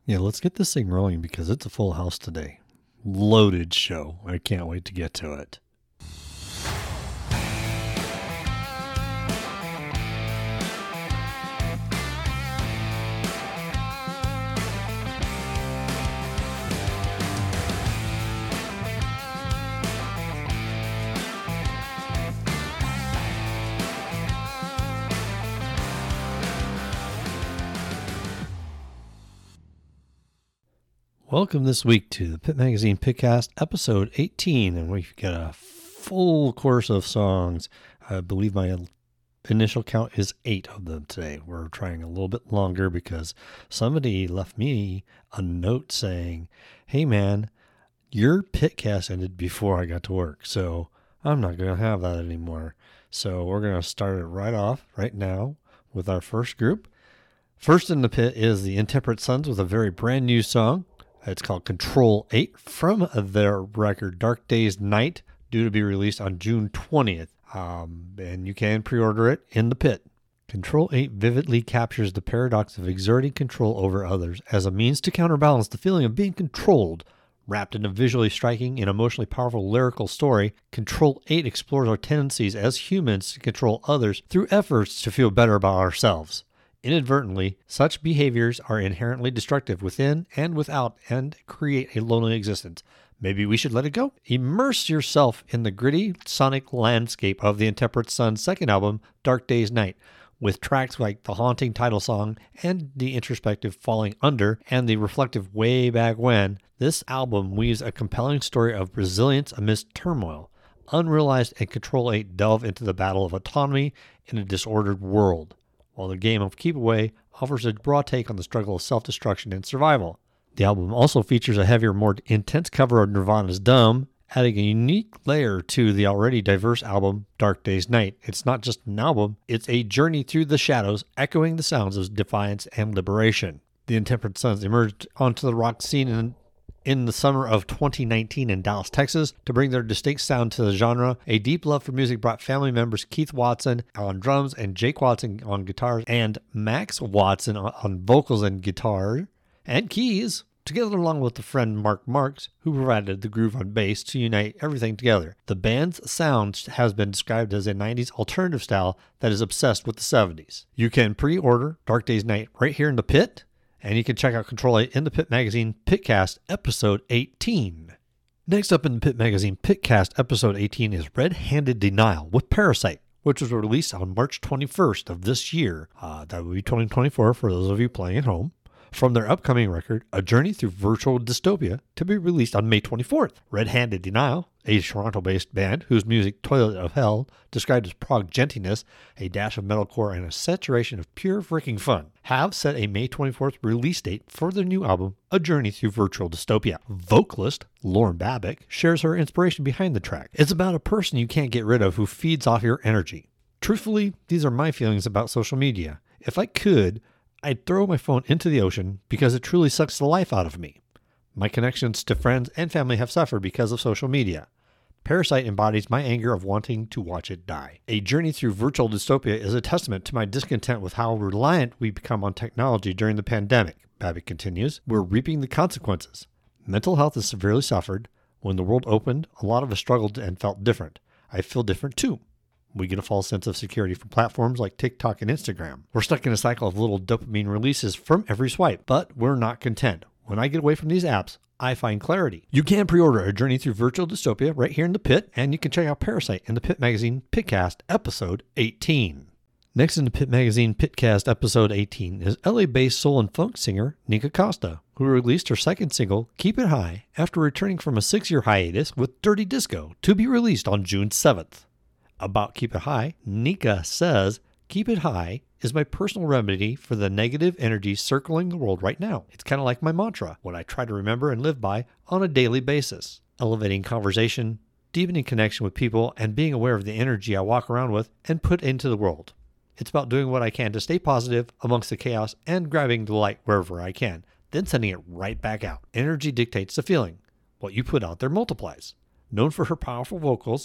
Yeah, let's get this thing rolling because it's a full house today. Loaded show. I can't wait to get to it. Welcome this week to the Pit Magazine Pitcast, episode 18, and we've got a full course of songs. I believe my initial count is 8 of them today. We're trying a little bit longer because somebody left me a note saying, hey man, your Pitcast ended before I got to work, so I'm not going to have that anymore. So we're going to start it right off, right now, with our first group. First in the pit is the Intemperate Sons with a very brand new song. It's called Control 8 from their record Dark Days Night, due to be released on June 20th. And you can pre-order it in the pit. Control 8 vividly captures the paradox of exerting control over others as a means to counterbalance the feeling of being controlled. Wrapped in a visually striking and emotionally powerful lyrical story, Control 8 explores our tendencies as humans to control others through efforts to feel better about ourselves. Inadvertently, such behaviors are inherently destructive within and without and create a lonely existence. Maybe we should let it go? Immerse yourself in the gritty sonic landscape of the Intemperate Sons' second album, Dark Days Night, with tracks like the haunting title song and the introspective Falling Under and the reflective Way Back When. This album weaves a compelling story of resilience amidst turmoil. Unrealized and Control 8 delve into the battle of autonomy in a disordered world, while the game of Keep Away offers a broad take on the struggle of self-destruction and survival. The album also features a heavier, more intense cover of Nirvana's Dumb, adding a unique layer to the already diverse album Dark Days Night. It's not just an album, it's a journey through the shadows, echoing the sounds of defiance and liberation. The Intemperate Sons emerged onto the rock scene in the summer of 2019 in Dallas, Texas, to bring their distinct sound to the genre. A deep love for music brought family members Keith Watson on drums and Jake Watson on guitars and Max Watson on vocals and guitar and keys, together along with the friend Mark Marks, who provided the groove on bass to unite everything together. The band's sound has been described as a 90s alternative style that is obsessed with the 70s. You can pre-order Dark Days Night right here in the pit, and you can check out Control 8 in the Pit Magazine Pitcast episode 18. Next up in the Pit Magazine Pitcast episode 18 is Red Handed Denial with Parasite, which was released on March 21st of this year. That would be 2024 for those of you playing at home. From their upcoming record, A Journey Through Virtual Dystopia, to be released on May 24th. Red Handed Denial, a Toronto-based band whose music Toilet of Hell, described as prog gentiness, a dash of metalcore, and a saturation of pure freaking fun, have set a May 24th release date for their new album, A Journey Through Virtual Dystopia. Vocalist Lauren Babick shares her inspiration behind the track. It's about a person you can't get rid of who feeds off your energy. Truthfully, these are my feelings about social media. If I could, I'd throw my phone into the ocean because it truly sucks the life out of me. My connections to friends and family have suffered because of social media. Parasite embodies my anger of wanting to watch it die. A Journey Through Virtual Dystopia is a testament to my discontent with how reliant we become on technology during the pandemic. Babick continues, we're reaping the consequences. Mental health has severely suffered. When the world opened, a lot of us struggled and felt different. I feel different too. We get a false sense of security from platforms like TikTok and Instagram. We're stuck in a cycle of little dopamine releases from every swipe, but we're not content. When I get away from these apps, I find clarity. You can pre-order A Journey Through Virtual Dystopia right here in the pit, and you can check out Parasite in the Pit Magazine Pitcast episode 18. Next in the Pit Magazine Pitcast episode 18 is LA-based soul and funk singer Nika Costa, who released her second single, Keep It High, after returning from a 6-year hiatus with Dirty Disco, to be released on June 7th. About Keep It High, Nika says, Keep It High is my personal remedy for the negative energy circling the world right now. It's kind of like my mantra, what I try to remember and live by on a daily basis. Elevating conversation, deepening connection with people, and being aware of the energy I walk around with and put into the world. It's about doing what I can to stay positive amongst the chaos and grabbing the light wherever I can, then sending it right back out. Energy dictates the feeling. What you put out there multiplies. Known for her powerful vocals,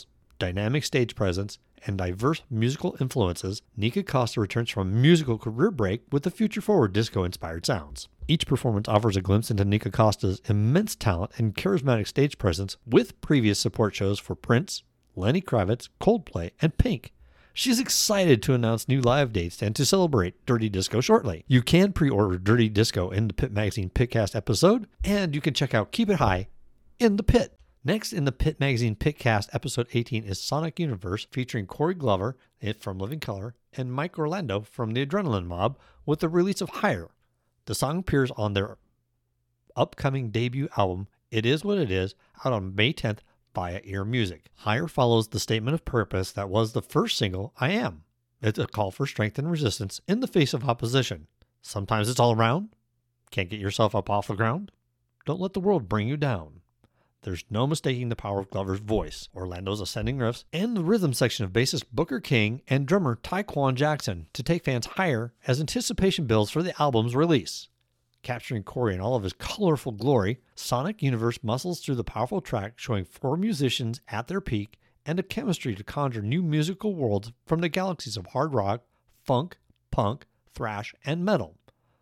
dynamic stage presence, and diverse musical influences, Nika Costa returns from a musical career break with the future-forward disco-inspired sounds. Each performance offers a glimpse into Nika Costa's immense talent and charismatic stage presence with previous support shows for Prince, Lenny Kravitz, Coldplay, and Pink. She's excited to announce new live dates and to celebrate Dirty Disco shortly. You can pre-order Dirty Disco in the Pit Magazine Pitcast episode, and you can check out Keep It High in the Pit. Next in the Pit Magazine Pitcast episode 18 is Sonic Universe featuring Corey Glover from Living Colour and Mike Orlando from the Adrenaline Mob with the release of Higher. The song appears on their upcoming debut album, It Is What It Is, out on May 10th via Ear Music. Higher follows the statement of purpose that was the first single, I Am. It's a call for strength and resistance in the face of opposition. Sometimes it's all around. Can't get yourself up off the ground? Don't let the world bring you down. There's no mistaking the power of Glover's voice, Orlando's ascending riffs, and the rhythm section of bassist Booker King and drummer Tyquan Jackson to take fans higher as anticipation builds for the album's release. Capturing Corey in all of his colorful glory, Sonic Universe muscles through the powerful track showing 4 musicians at their peak and a chemistry to conjure new musical worlds from the galaxies of hard rock, funk, punk, thrash, and metal.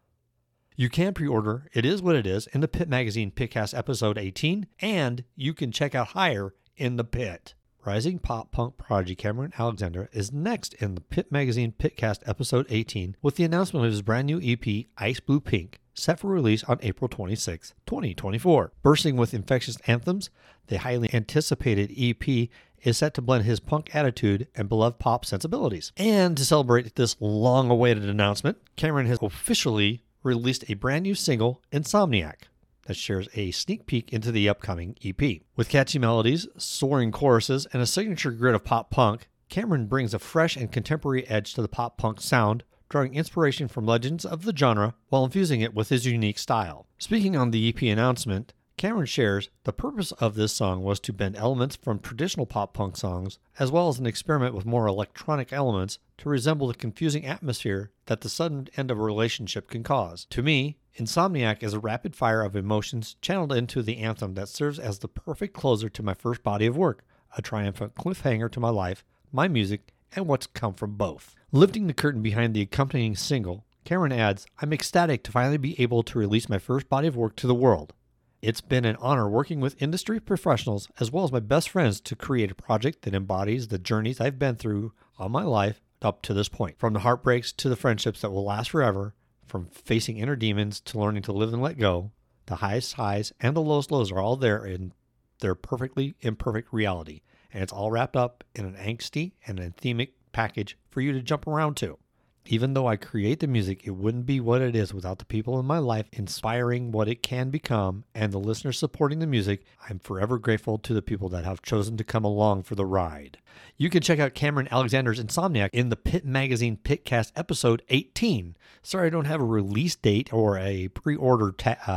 You can pre-order It Is What It Is in the Pit Magazine Pitcast episode 18, and you can check out Higher in the Pit. Rising pop punk prodigy Cameron Alexander is next in the Pit Magazine Pitcast episode 18 with the announcement of his brand new EP, Ice Blue Pink, set for release on April 26, 2024. Bursting with infectious anthems, the highly anticipated EP is set to blend his punk attitude and beloved pop sensibilities. And to celebrate this long-awaited announcement, Cameron has officially released a brand new single, Insomniac, that shares a sneak peek into the upcoming EP. With catchy melodies, soaring choruses, and a signature grit of pop punk, Cameron brings a fresh and contemporary edge to the pop punk sound, drawing inspiration from legends of the genre while infusing it with his unique style. Speaking on the EP announcement, Cameron shares, the purpose of this song was to bend elements from traditional pop punk songs, as well as an experiment with more electronic elements to resemble the confusing atmosphere that the sudden end of a relationship can cause. To me, Insomniac is a rapid fire of emotions channeled into the anthem that serves as the perfect closer to my first body of work, a triumphant cliffhanger to my life, my music, and what's come from both. Lifting the curtain behind the accompanying single, Cameron adds, I'm ecstatic to finally be able to release my first body of work to the world. It's been an honor working with industry professionals as well as my best friends to create a project that embodies the journeys I've been through all my life up to this point. From the heartbreaks to the friendships that will last forever, from facing inner demons to learning to live and let go, the highest highs and the lowest lows are all there in their perfectly imperfect reality. And it's all wrapped up in an angsty and anthemic package for you to jump around to. Even though I create the music, it wouldn't be what it is without the people in my life inspiring what it can become and the listeners supporting the music. I'm forever grateful to the people that have chosen to come along for the ride. You can check out Cameron Alexander's Insomniac in the Pit Magazine Pitcast episode 18. Sorry, I don't have a release date or a pre-order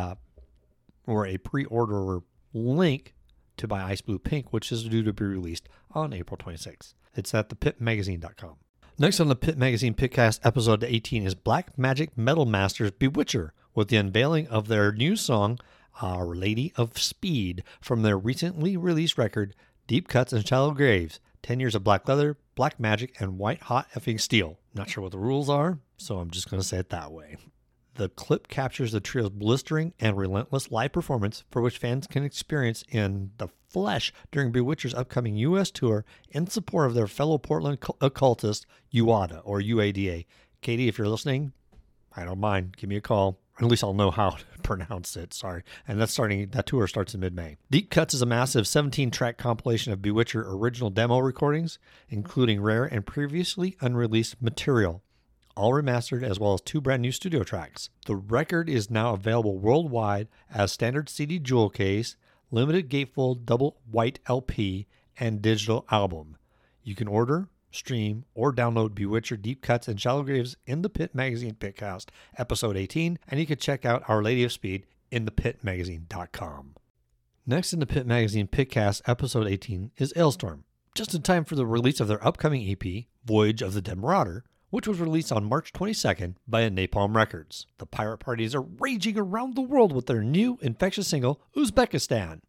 link to buy Ice Blue Pink, which is due to be released on April 26th. It's at thepitmagazine.com. Next on the Pit Magazine Pitcast episode 18 is Black Magic Metal Masters Bewitcher with the unveiling of their new song, Our Lady of Speed, from their recently released record, Deep Cuts and Shallow Graves, 10 years of black leather, black magic, and white hot effing steel. Not sure what the rules are, so I'm just going to say it that way. The clip captures the trio's blistering and relentless live performance for which fans can experience in the flesh during Bewitcher's upcoming U.S. tour in support of their fellow Portland occultist, UADA, or UADA. Katie, if you're listening, I don't mind. Give me a call. Or at least I'll know how to pronounce it. Sorry. And that tour starts in mid-May. Deep Cuts is a massive 17-track compilation of Bewitcher original demo recordings, including rare and previously unreleased material, all remastered, as well as 2 brand new studio tracks. The record is now available worldwide as standard CD jewel case, limited gatefold double white LP, and digital album. You can order, stream, or download Bewitcher Deep Cuts and Shallow Graves in the Pit Magazine Pitcast episode 18, and you can check out Our Lady of Speed in thepitmagazine.com. Next in the Pit Magazine Pitcast episode 18 is Ailstorm, just in time for the release of their upcoming EP, Voyage of the Dead Marauder, which was released on March 22nd by Napalm Records. The pirate parties are raging around the world with their new infectious single, Uzbekistan.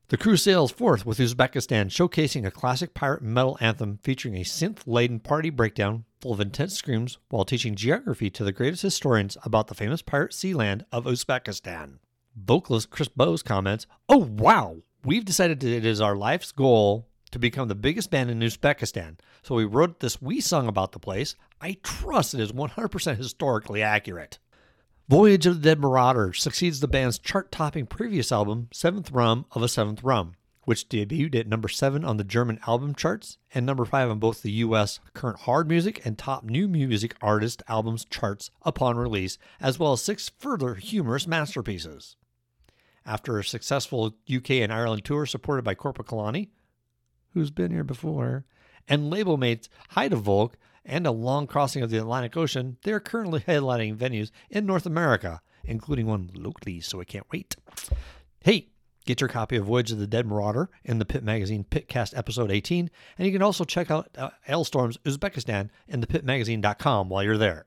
The crew sails forth with Uzbekistan, showcasing a classic pirate metal anthem featuring a synth-laden party breakdown full of intense screams while teaching geography to the greatest historians about the famous pirate sea land of Uzbekistan. Vocalist Chris Bowes comments, "Oh wow, we've decided that it is our life's goal to become the biggest band in Uzbekistan, so we wrote this wee song about the place. I trust it is 100% historically accurate." Voyage of the Dead Marauder succeeds the band's chart-topping previous album, Seventh Rum of a Seventh Rum, which debuted at number 7 on the German album charts and number 5 on both the U.S. Current Hard Music and Top New Music Artist Albums charts upon release, as well as 6 further humorous masterpieces. After a successful UK and Ireland tour supported by Korpiklani, who's been here before, and label mates Haida Volk, and a long crossing of the Atlantic Ocean, they are currently headlining venues in North America, including one locally, so I can't wait. Hey, get your copy of Voyage of the Dead Marauder in the Pit Magazine Pitcast episode 18, and you can also check out Hailstorm's Uzbekistan in thepitmagazine.com while you're there.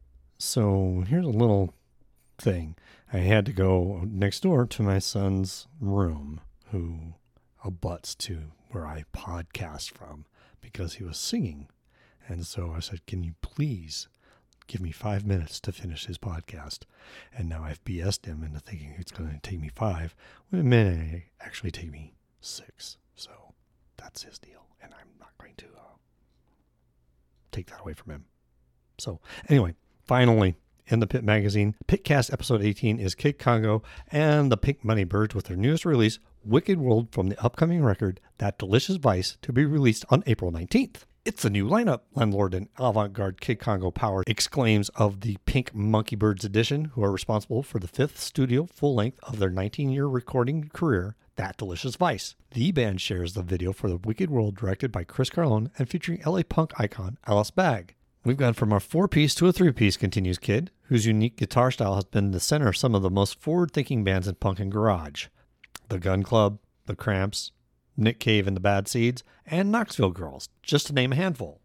So here's a little thing. I had to go next door to my son's room, who abuts to where I podcast from, because he was singing. And so I said, can you please give me 5 minutes to finish his podcast? And now I've BS'd him into thinking it's going to take me 5, when it may actually take me 6. So that's his deal. And I'm not going to take that away from him. So anyway, finally, in the Pit Magazine, Pitcast episode 18 is Kid Congo and the Pink Money Birds with their newest release, Wicked World, from the upcoming record, That Delicious Vice, to be released on April 19th. It's a new lineup, Landlord and avant-garde Kid Congo Power exclaims of the Pink Monkey Birds edition, who are responsible for the 5th studio full-length of their 19-year recording career, That Delicious Vice. The band shares the video for the Wicked World, directed by Chris Carlone and featuring LA punk icon Alice Bag. We've gone from our 4-piece to a 3-piece, continues Kid, whose unique guitar style has been the center of some of the most forward-thinking bands in punk and garage. The Gun Club, The Cramps, Nick Cave and the Bad Seeds, and Knoxville Girls, just to name a handful.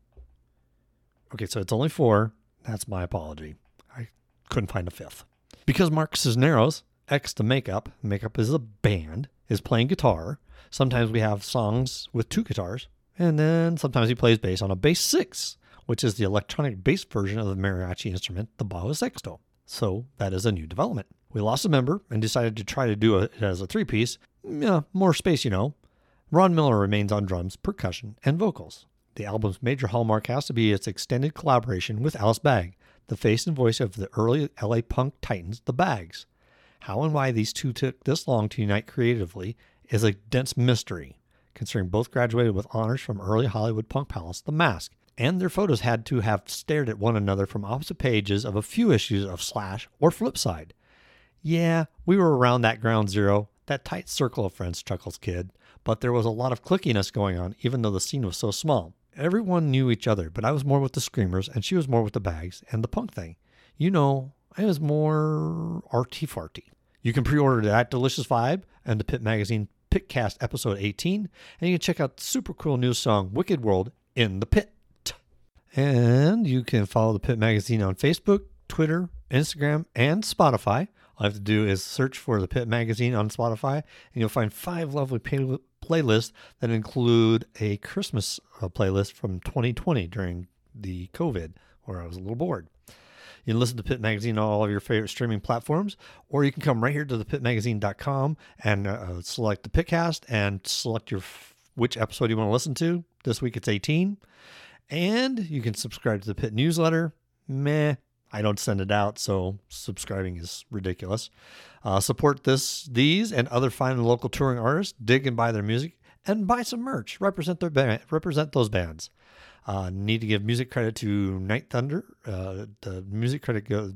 Okay, so it's only 4. That's my apology. I couldn't find a 5th. Because Mark Cisneros, ex to Makeup is a band, is playing guitar. Sometimes we have songs with 2 guitars, and then sometimes he plays bass on a bass 6, which is the electronic bass version of the mariachi instrument, the bajo sexto. So that is a new development. We lost a member and decided to try to do it as a 3-piece. Yeah, more space, you know. Ron Miller remains on drums, percussion, and vocals. The album's major hallmark has to be its extended collaboration with Alice Bag, the face and voice of the early LA punk titans, the Bags. How and why these two took this long to unite creatively is a dense mystery, considering both graduated with honors from early Hollywood punk palace, The Mask, and their photos had to have stared at one another from opposite pages of a few issues of Slash or Flipside. Yeah, we were around that ground zero, that tight circle of friends, chuckles Kid, but there was a lot of clickiness going on, even though the scene was so small. Everyone knew each other, but I was more with the Screamers, and she was more with the Bags and the punk thing. You know, I was more arty-farty. You can pre-order That Delicious Vibe and the Pit Magazine Pitcast episode 18, and you can check out the super cool new song, Wicked World, in the Pit. And you can follow the Pit Magazine on Facebook, Twitter, Instagram, and Spotify. All you have to do is search for the Pit Magazine on Spotify, and you'll find 5 lovely playlists that include a Christmas playlist from 2020 during the COVID, where I was a little bored. You can listen to Pit Magazine on all of your favorite streaming platforms, or you can come right here to thepitmagazine.com and select the Pitcast and select which episode you want to listen to. This week it's 18. And you can subscribe to the Pit newsletter. I don't send it out, so subscribing is ridiculous. Support these and other fine local touring artists. Dig and buy their music, and buy some merch. Represent those bands. Need to give music credit to Night Thunder. The music credit goes.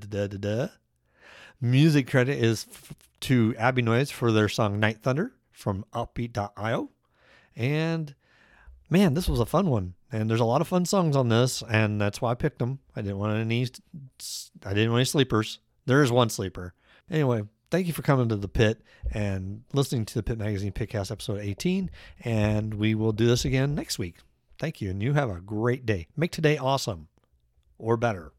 Music credit is to Abby Noise for their song Night Thunder from Upbeat.io. And man, this was a fun one. And there's a lot of fun songs on this, and that's why I picked them. I didn't want any sleepers. There is one sleeper. Anyway, thank you for coming to the Pit and listening to the Pit Magazine Pitcast episode 18, and we will do this again next week. Thank you, and you have a great day. Make today awesome, or better.